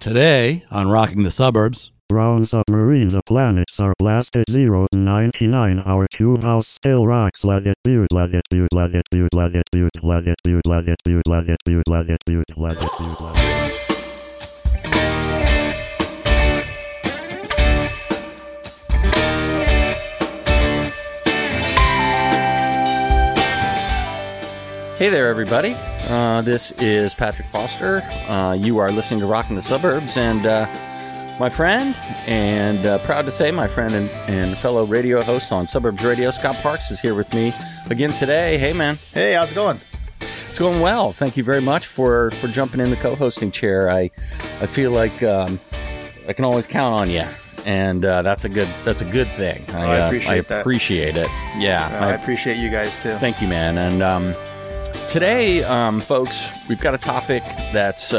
Today on Rocking the Suburbs. Brown submarine, the planets are blasted 0 to 99. Our cube house still rocks. Let it build, let it build, let it build, let it build, let it build, let it build, let it build, let it build, let it build, let it build. Hey there, everybody. This is Patrick Foster. You are listening to Rockin' the Suburbs, and my friend, and proud to say my friend and fellow radio host on Suburbs Radio, Scott Parks, is here with me again today. Hey, man. Hey, how's it going? It's going well. Thank you very much for jumping in the co-hosting chair. I feel like I can always count on you, and that's a good thing. I appreciate that. I appreciate it. Yeah, I appreciate you guys too. Thank you, man. And today, folks, we've got a topic that's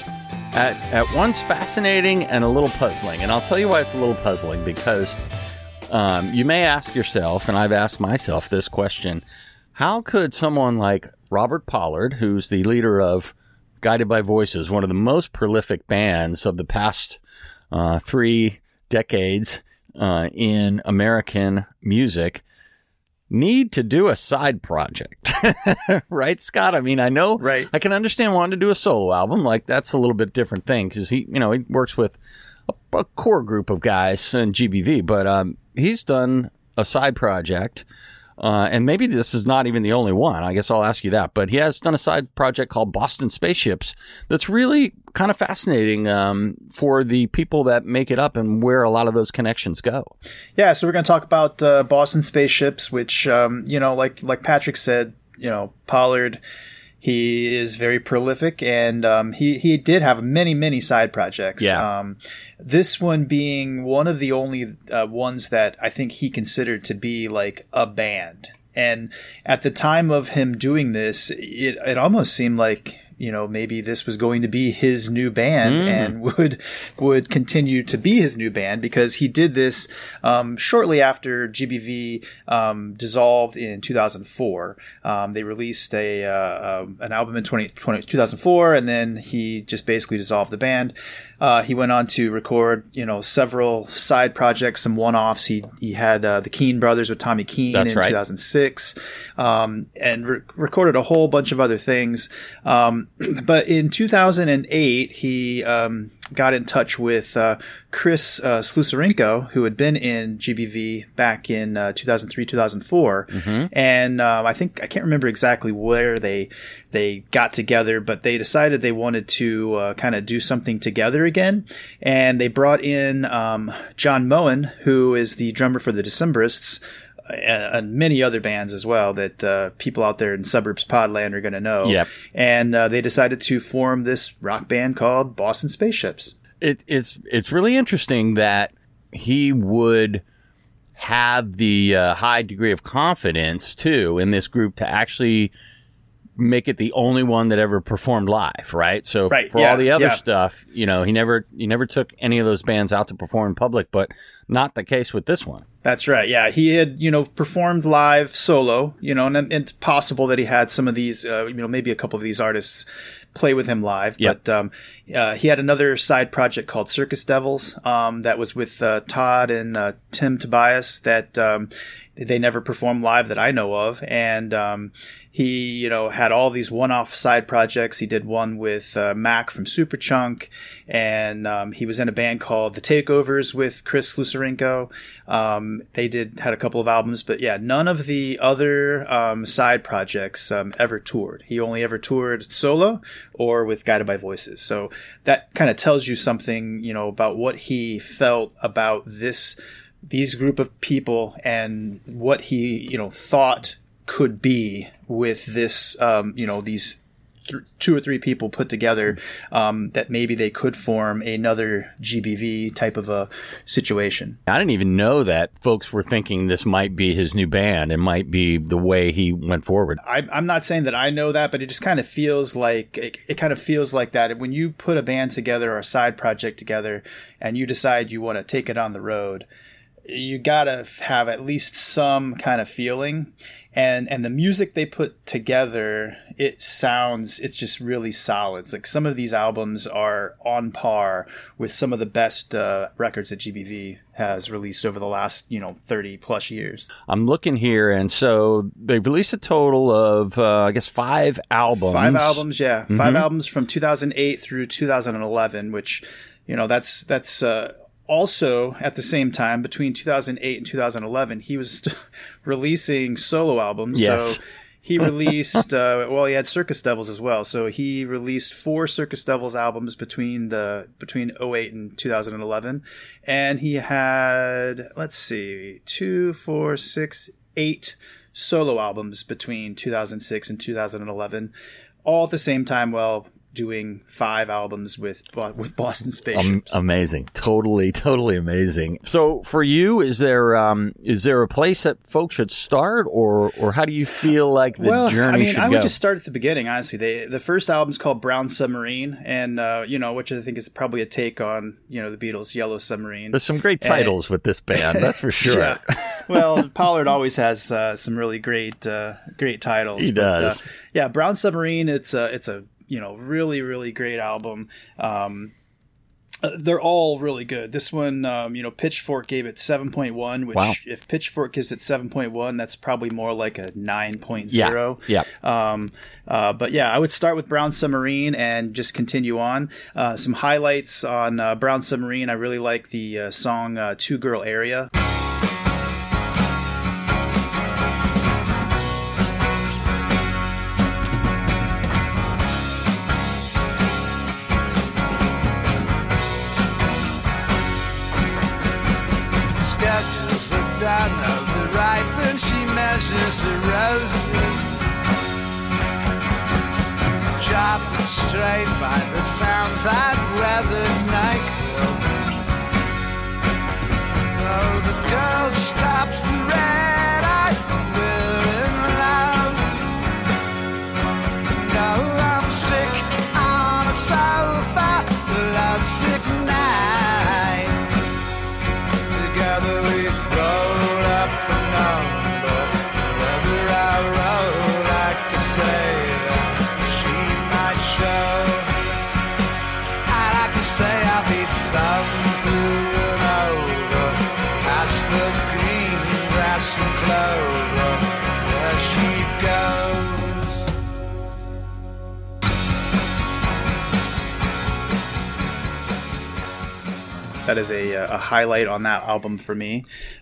at once fascinating and a little puzzling. And I'll tell you why it's a little puzzling, because you may ask yourself, and I've asked myself this question, how could someone like Robert Pollard, who's the leader of Guided by Voices, one of the most prolific bands of the past 3 decades in American music, need to do a side project? Right, Scott? I mean, I know, right. I can understand wanting to do a solo album. Like, that's a little bit different thing, because he works with a core group of guys in GBV, but he's done a side project, and maybe this is not even the only one. I guess I'll ask you that, but he has done a side project called Boston Spaceships that's really kind of fascinating for the people that make it up and where a lot of those connections go. Yeah, so we're going to talk about Boston Spaceships, which, like Patrick said, Pollard, he is very prolific, and he did have many side projects. Yeah. This one being one of the only ones that I think he considered to be like a band. And at the time of him doing this, it almost seemed like, maybe this was going to be his new band and would continue to be his new band, because he did this shortly after GBV dissolved in 2004. They released an album in 2004, and then he just basically dissolved the band. He went on to record, several side projects, some one-offs. He had the Keane Brothers with Tommy Keane in 2006, and recorded a whole bunch of other things. But in 2008, he got in touch with Chris Slusarenko, who had been in GBV back in 2003, 2004. Mm-hmm. And I can't remember exactly where they got together, but they decided they wanted to kind of do something together again. And they brought in John Moen, who is the drummer for the Decemberists, and many other bands as well that people out there in Suburbs Podland are going to know. Yep. And they decided to form this rock band called Boston Spaceships. It's really interesting that he would have the high degree of confidence, too, in this group to actually make it the only one that ever performed live, right? So all the other stuff, he never took any of those bands out to perform in public, but not the case with this one. That's right. Yeah, he had, performed live solo, and it's possible that he had some of these, maybe a couple of these artists play with him live. Yep. But he had another side project called Circus Devils that was with Todd and Tim Tobias that they never performed live that I know of. And he, had all these one-off side projects. He did one with Mac from Superchunk, and he was in a band called The Takeovers with Chris Slusarenko. They had a couple of albums, but yeah, none of the other side projects ever toured. He only ever toured solo or with Guided by Voices. So that kind of tells you something, about what he felt about these group of people and what he, thought could be with this, these 2 or 3 people put together, that maybe they could form another GBV type of a situation. I didn't even know that folks were thinking this might be his new band and might be the way he went forward. I'm not saying that I know that, but it just kind of feels like it kind of feels like that when you put a band together or a side project together and you decide you want to take it on the road. you gotta have at least some kind of feeling, and the music they put together, it's just really solid. It's like some of these albums are on par with some of the best records that GBV has released over the last 30 plus years. I'm looking here, and so they've released a total of I guess 5 albums. 5 albums, yeah. 5 albums from 2008 through 2011, which that's also, at the same time, between 2008 and 2011, he was releasing solo albums. Yes. So he released, he had Circus Devils as well. So he released 4 Circus Devils albums between 08 and 2011. And he had, 2, 4, 6, 8 solo albums between 2006 and 2011, all at the same time while doing 5 albums with Boston Spaceships. Amazing. Totally amazing. So for you, is there a place that folks should start, or how do you feel like the journey should go? I would just start at the beginning, honestly. The first album's called Brown Submarine, and which I think is probably a take on the Beatles' Yellow Submarine. There's some great titles with this band, that's for sure. Yeah. Well, Pollard always has some really great titles. He does. Brown Submarine, it's a really, really great album. They're all really good. This one, Pitchfork gave it 7.1, which if Pitchfork gives it 7.1, that's probably more like a 9.0. Yeah. But yeah, I would start with Brown Submarine and just continue on. Some highlights on Brown Submarine. I really like the song Two Girl Area. She measures the roses, chopping straight by the sounds I'd rather NyQuil. Oh, the girl stops the red eye, we're in love. No, I'm sick on a sofa, the lovesick night. Together we roll up and down. That is a highlight on that album for me.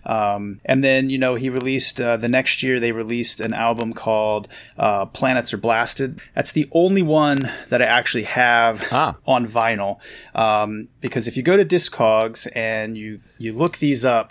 And then, he released, the next year they released an album called Planets Are Blasted. That's the only one that I actually have on vinyl. Because if you go to Discogs and you look these up,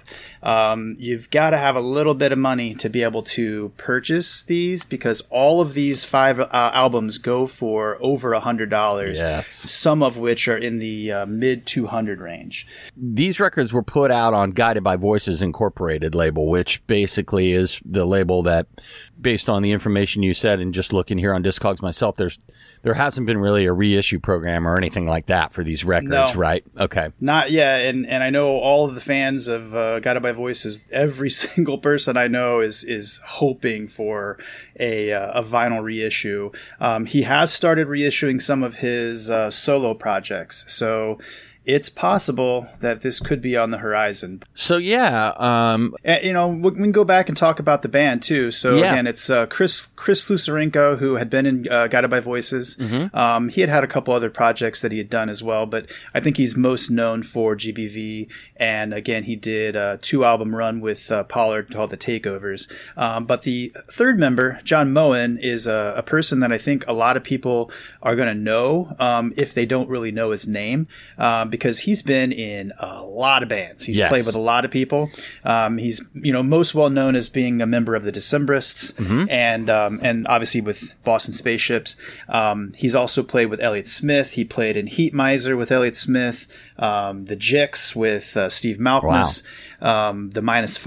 you've got to have a little bit of money to be able to purchase these, because all of these 5 albums go for over $100. Yes. Some of which are in the mid 200 range. These records were put out on Guided by Voices Incorporated label, which basically is the label that, based on the information you said and just looking here on Discogs myself, there hasn't been really a reissue program or anything like that for these records, right? Okay. Not yet, and I know all of the fans of Guided by Voices, every single person I know is hoping for a vinyl reissue. He has started reissuing some of his solo projects, so it's possible that this could be on the horizon. So, yeah. we can go back and talk about the band, too. So, again, it's Chris Lusarenko, who had been in Guided by Voices. Mm-hmm. He had a couple other projects that he had done as well, but I think he's most known for GBV. And, again, he did a 2-album run with Pollard called The Takeovers. But the third member, John Moen, is a person that I think a lot of people are going to know if they don't really know his name. Because he's been in a lot of bands. He's played with a lot of people. He's most well known as being a member of the Decemberists, mm-hmm. and obviously with Boston Spaceships. He's also played with Elliott Smith. He played in Heat Miser with Elliott Smith, the Jicks with Steve Malkmus, the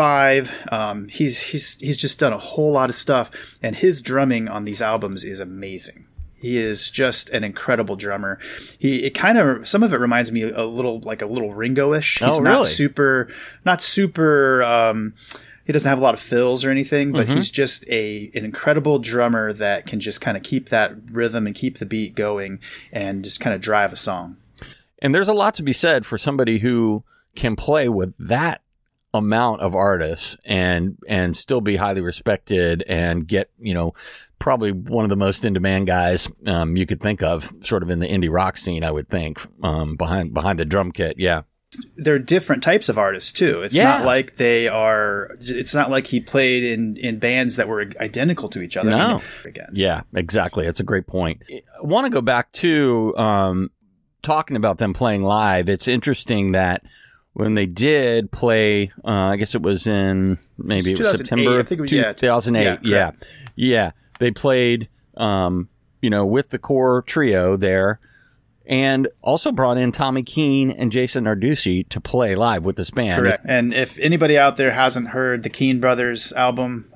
-5. He's just done a whole lot of stuff, and his drumming on these albums is amazing. He is just an incredible drummer. Some of it reminds me a little Ringo-ish. He's really? Not super. He doesn't have a lot of fills or anything, but he's just an incredible drummer that can just kind of keep that rhythm and keep the beat going and just kind of drive a song. And there's a lot to be said for somebody who can play with that amount of artists and still be highly respected and get, probably one of the most in-demand guys you could think of, sort of in the indie rock scene, I would think, behind the drum kit. Yeah. They're different types of artists too. It's not like it's not like he played in bands that were identical to each other. No. Yeah, exactly. That's a great point. I want to go back to talking about them playing live. It's interesting that when they did play, I guess it was in maybe it was September 2008. Yeah. They played, with the core trio there, and also brought in Tommy Keene and Jason Narducci to play live with this band. Correct. And if anybody out there hasn't heard the Keene Brothers album,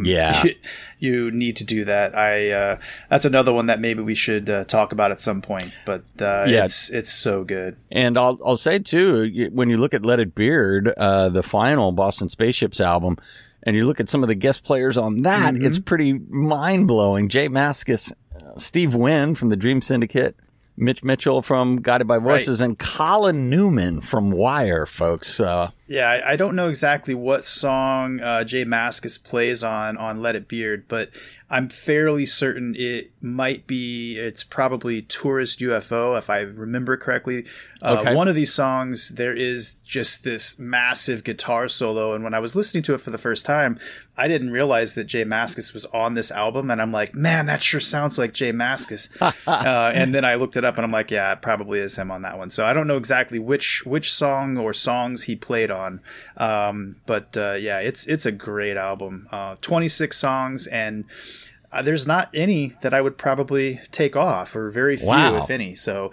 you need to do that. That's another one that maybe we should talk about at some point. But it's so good. And I'll say too, when you look at Let It Beard, the final Boston Spaceships album, and you look at some of the guest players on that, it's pretty mind blowing. Jay Mascis, Steve Wynn from the Dream Syndicate, Mitch Mitchell from Guided by Voices, and Colin Newman from Wire, folks. I don't know exactly what song Jay Mascis plays on Let It Beard, but I'm fairly certain it's probably Tourist UFO, if I remember correctly. One of these songs, there is just this massive guitar solo, and when I was listening to it for the first time, I didn't realize that Jay Mascis was on this album, and I'm like, man, that sure sounds like Jay Mascis. And then I looked it up, and I'm like, yeah, it probably is him on that one. So I don't know exactly which song or songs he played on, but it's a great album. 26 songs, and there's not any that I would probably take off, or very few, if any. So.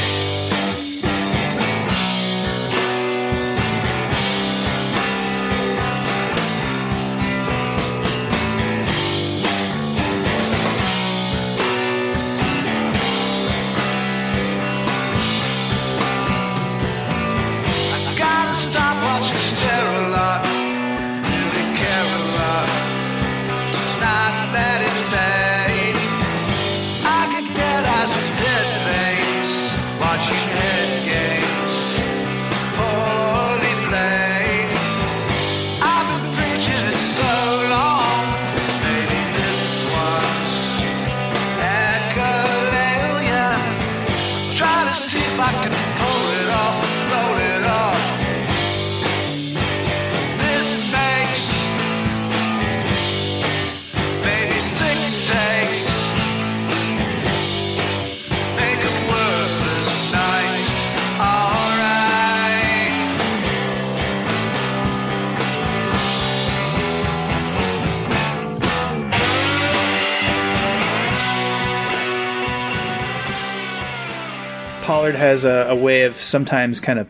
Pollard has a way of sometimes kind of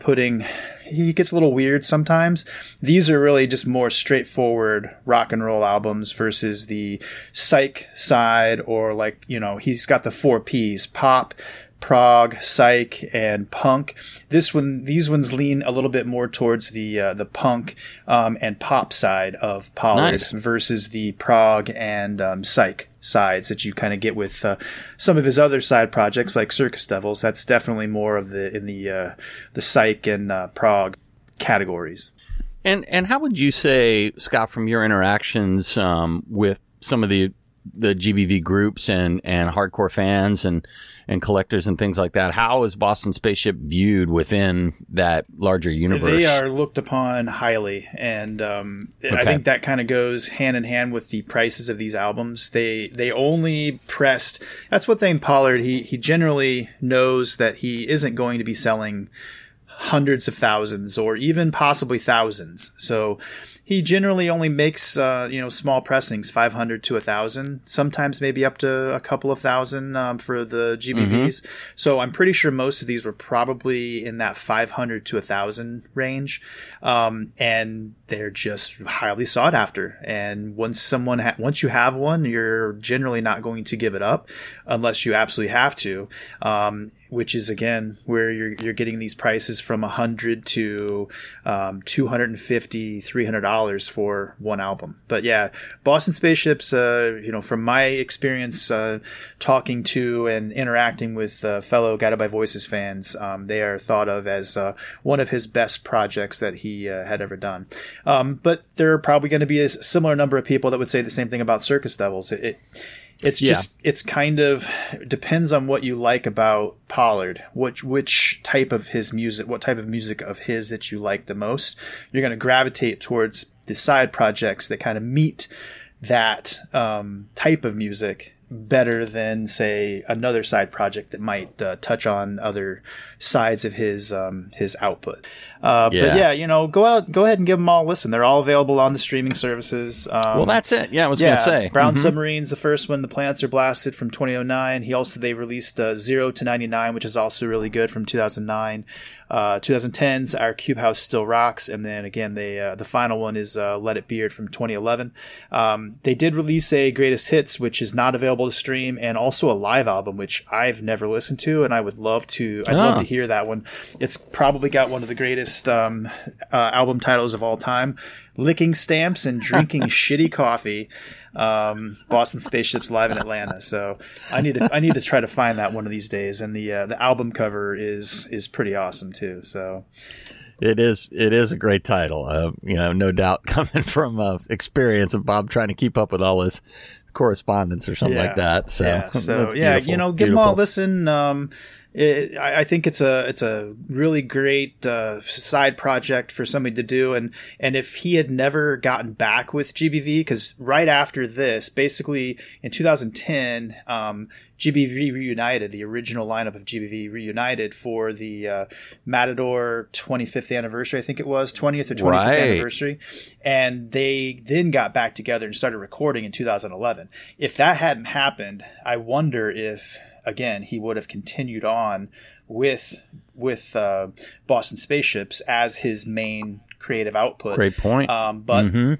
he gets a little weird sometimes. These are really just more straightforward rock and roll albums versus the psych side, or he's got the 4 Ps: pop, prog, psych, and punk. These ones lean a little bit more towards the punk and pop side of Pollard versus the prog and psych sides that you kind of get with some of his other side projects like Circus Devils. That's definitely more of the psych and prog categories. And how would you say, Scott, from your interactions with some of the GBV groups and hardcore fans and collectors and things like that, how is Boston Spaceship viewed within that larger universe? They are looked upon highly, and I think that kind of goes hand in hand with the prices of these albums. They only pressed. That's one thing Pollard, he generally knows that he isn't going to be selling hundreds of thousands or even possibly thousands. So he generally only makes small pressings, 500 to 1,000, sometimes maybe up to a couple of thousand for the GBVs. So I'm pretty sure most of these were probably in that 500 to 1,000 range, and they're just highly sought after. And once you have one, you're generally not going to give it up unless you absolutely have to. Which is again where you're getting these prices from $100 to $250, $300 for one album. But yeah, Boston Spaceships, from my experience talking to and interacting with fellow Guided by Voices fans, they are thought of as one of his best projects that he had ever done. But there are probably going to be a similar number of people that would say the same thing about Circus Devils. It's kind of depends on what you like about Pollard, which type of his music, what type of music of his that you like the most. You're going to gravitate towards the side projects that kind of meet that type of music better than, say, another side project that might touch on other sides of his output. But yeah, go ahead and give them all a listen. They're all available on the streaming services. Well, that's it. Yeah, I was going to say. Brown Submarine's the first one. The Planets Are Blasted from 2009. They released 0 to 99, which is also really good, from 2009. 2010's Our Cube House Still Rocks, and then again the final one is Let It Beard from 2011. They did release a Greatest Hits, which is not available to stream, and also a live album, which I've never listened to, and I would love to. I'd love to hear that one. It's probably got one of the greatest album titles of all time: Licking Stamps and Drinking Shitty Coffee. Boston Spaceships live in Atlanta. So I need to try to find that one of these days. And the album cover is pretty awesome too. So it is a great title. No doubt coming from experience of Bob trying to keep up with all his correspondence or something like that. So give them all a listen. I think it's a really great side project for somebody to do, and if he had never gotten back with GBV, because right after this, basically in 2010, GBV reunited, the original lineup of GBV reunited for the Matador 25th anniversary, I think it was 20th or 25th anniversary, and they then got back together and started recording in 2011. If that hadn't happened, I wonder if, again, he would have continued on with Boston Spaceships as his main creative output. Great point. But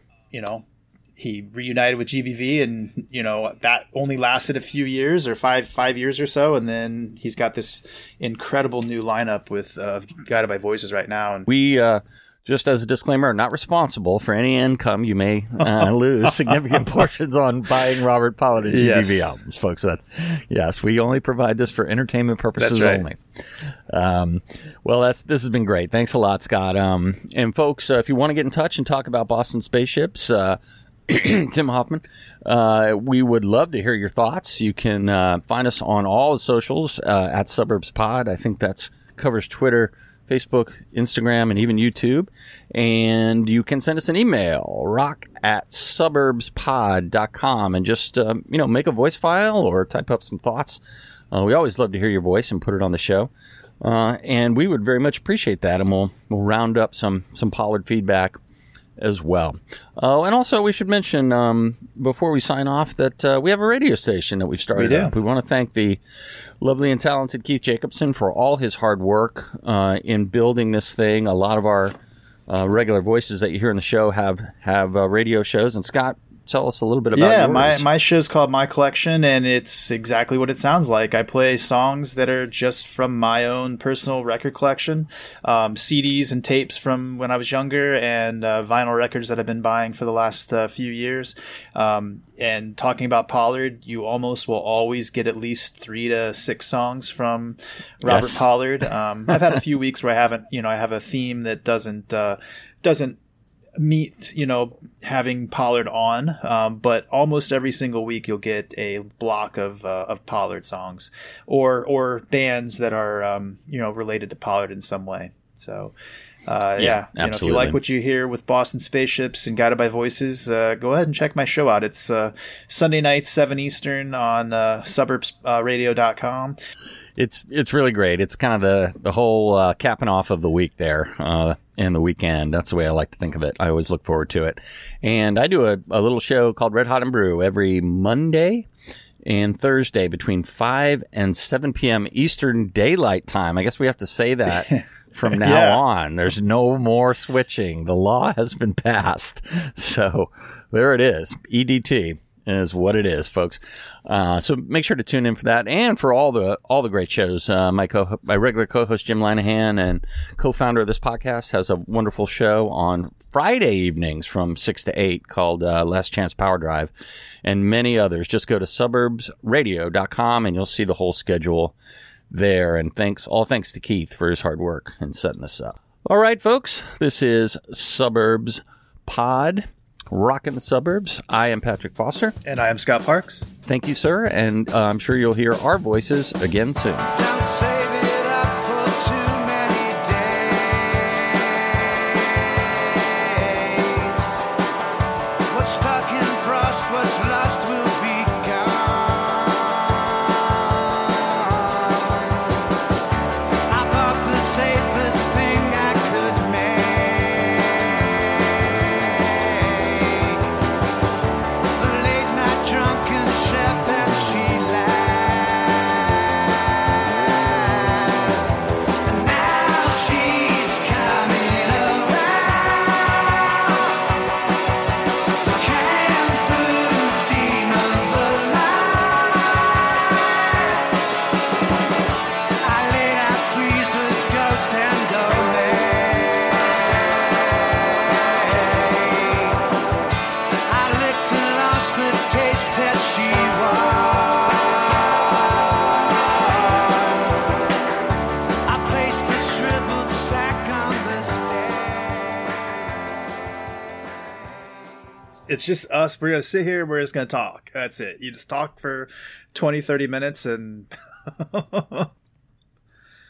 he reunited with GBV, and that only lasted a few years, or five years or so, and then he's got this incredible new lineup with Guided by Voices right now. And we just as a disclaimer, are not responsible for any income you may lose significant portions on buying Robert Pollard and GBV albums, folks. Yes, we only provide this for entertainment purposes only. This has been great. Thanks a lot, Scott. And folks, if you want to get in touch and talk about Boston Spaceships, Tim Hoffman, we would love to hear your thoughts. You can find us on all the socials at Suburbs Pod. I think that covers Twitter, Facebook, Instagram, and even YouTube. And you can send us an email, rock@suburbspod.com, and just, make a voice file or type up some thoughts. We always love to hear your voice and put it on the show. And we would very much appreciate that. And we'll round up some Pollard feedback as well. And also we should mention, before we sign off, that we have a radio station that we've started up. We want to thank the lovely and talented Keith Jacobson for all his hard work in building this thing. A lot of our regular voices that you hear in the show have radio shows. And Scott, tell us a little bit about yours. My show's called My Collection, and it's exactly what it sounds like. I play songs that are just from my own personal record collection, CDs and tapes from when I was younger, and vinyl records that I've been buying for the last few years. And talking about Pollard, you almost will always get at least 3 to 6 songs from Robert Pollard. I've had a few weeks where I haven't, I have a theme that doesn't meet, having Pollard on, but almost every single week you'll get a block of Pollard songs or bands that are, related to Pollard in some way. So, Yeah, if you absolutely. like what you hear with Boston Spaceships and Guided by Voices, go ahead and check my show out. It's Sunday night, 7 Eastern on suburbsradio.com. It's really great. It's kind of the whole capping off of the week there and the weekend. That's the way I like to think of it. I always look forward to it. And I do a little show called Red Hot and Brew every Monday and Thursday between 5 and 7 p.m. Eastern Daylight Time. I guess we have to say that from now Yeah. on. There's no more switching. The law has been passed. So there it is. EDT is what it is, folks. So make sure to tune in for that and for all the great shows. My regular co-host Jim Lanahan and co-founder of this podcast has a wonderful show on Friday evenings from 6 to 8 called Last Chance Power Drive, and many others. Just go to suburbsradio.com and you'll see the whole schedule there. And thanks to Keith for his hard work in setting this up. All right, folks, this is Suburbs Pod. Rockin' the Suburbs. I am Patrick Foster. And I am Scott Parks. Thank you, sir, and I'm sure you'll hear our voices again soon. Don't save it up for too many days. What's stuck in frost, what's lost will be gone. I bought the safest thing I could make. The late night drunken chef that she lacked. And now she's coming around. The canned food demons alive. I laid out freezers, ghost and I licked and lost the taste that she won. I placed the shriveled sack on the stairs. It's just us. We're going to sit here. We're just going to talk. That's it. You just talk for 20, 30 minutes and